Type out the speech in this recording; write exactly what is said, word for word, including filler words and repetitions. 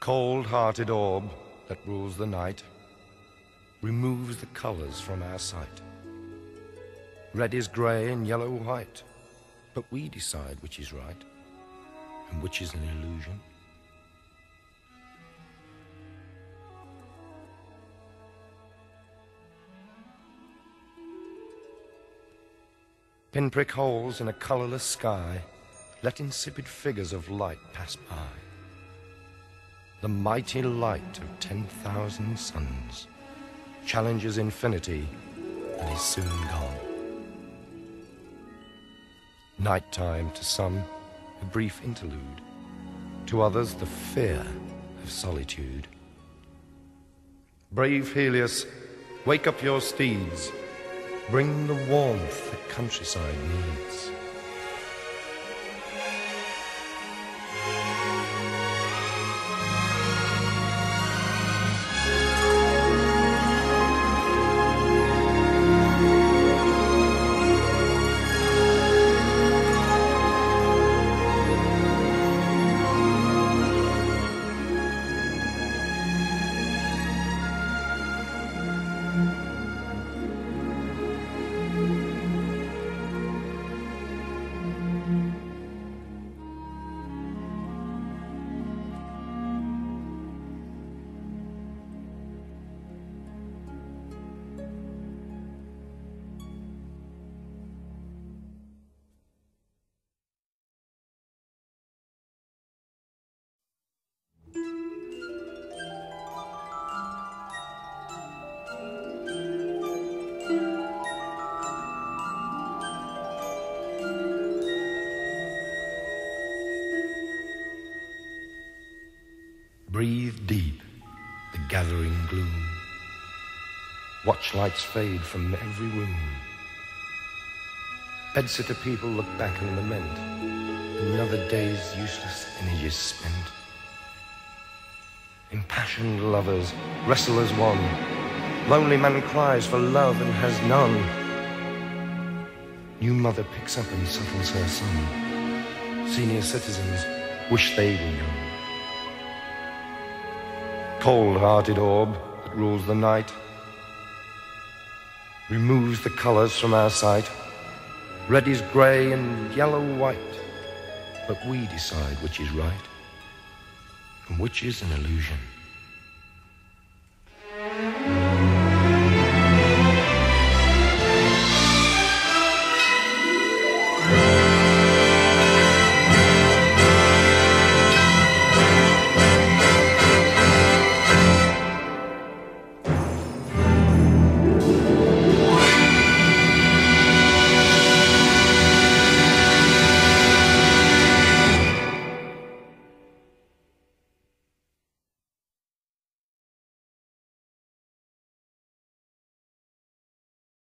Cold-hearted orb that rules the night removes the colors from our sight. Red is gray and yellow white, but we decide which is right and which is an illusion. Pinprick holes in a colorless sky let insipid figures of light pass by. The mighty light of ten thousand suns challenges infinity and is soon gone. Nighttime to some, a brief interlude, to others the fear of solitude. Brave Helios, wake up your steeds, bring the warmth that countryside needs. Breathe deep the gathering gloom. Watch lights fade from every room. Bedsitter people look back and lament. Another day's useless energies spent. Impassioned lovers wrestle as one. Lonely man cries for love and has none. New mother picks up and settles her son. Senior citizens wish they were young. Cold-hearted orb that rules the night removes the colors from our sight. Red is gray and yellow white, but we decide which is right and which is an illusion.